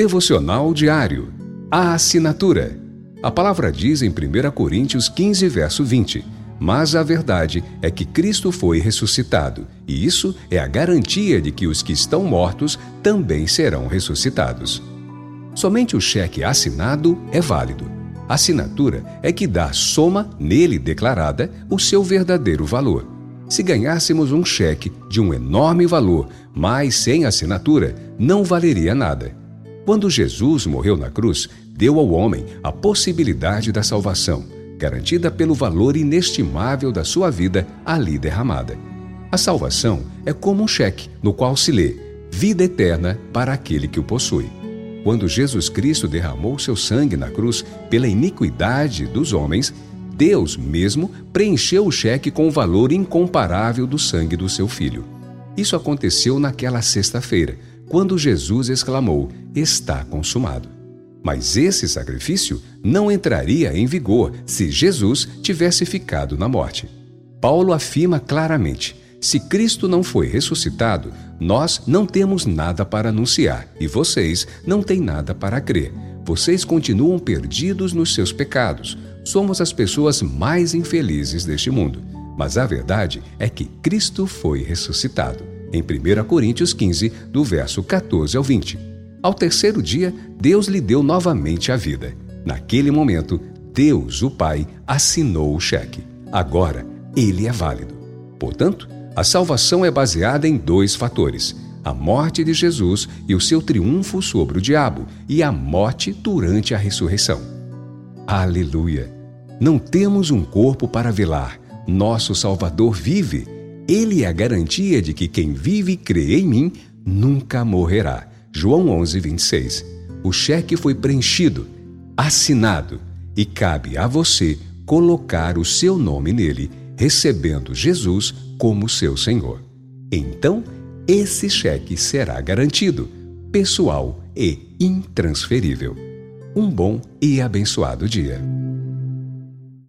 Devocional Diário. A assinatura. A palavra diz em 1 Coríntios 15, verso 20: mas a verdade é que Cristo foi ressuscitado, e isso é a garantia de que os que estão mortos também serão ressuscitados. Somente o cheque assinado é válido. A assinatura é que dá à soma nele declarada o seu verdadeiro valor. Se ganhássemos um cheque de um enorme valor, mas sem assinatura, não valeria nada. Quando Jesus morreu na cruz, deu ao homem a possibilidade da salvação, garantida pelo valor inestimável da sua vida ali derramada. A salvação é como um cheque no qual se lê: vida eterna para aquele que o possui. Quando Jesus Cristo derramou seu sangue na cruz pela iniquidade dos homens, Deus mesmo preencheu o cheque com o valor incomparável do sangue do seu Filho. Isso aconteceu naquela sexta-feira, quando Jesus exclamou: está consumado. Mas esse sacrifício não entraria em vigor se Jesus tivesse ficado na morte. Paulo afirma claramente: se Cristo não foi ressuscitado, nós não temos nada para anunciar e vocês não têm nada para crer. Vocês continuam perdidos nos seus pecados. Somos as pessoas mais infelizes deste mundo. Mas a verdade é que Cristo foi ressuscitado. Em 1 Coríntios 15, do verso 14 ao 20. Ao terceiro dia, Deus lhe deu novamente a vida. Naquele momento, Deus, o Pai, assinou o cheque. Agora, ele é válido. Portanto, a salvação é baseada em dois fatores: a morte de Jesus e o seu triunfo sobre o diabo, e a morte durante a ressurreição. Aleluia! Não temos um corpo para velar. Nosso Salvador vive. Ele é a garantia de que quem vive e crê em mim nunca morrerá. João 11, 26. O cheque foi preenchido, assinado, e cabe a você colocar o seu nome nele, recebendo Jesus como seu Senhor. Então, esse cheque será garantido, pessoal e intransferível. Um bom e abençoado dia.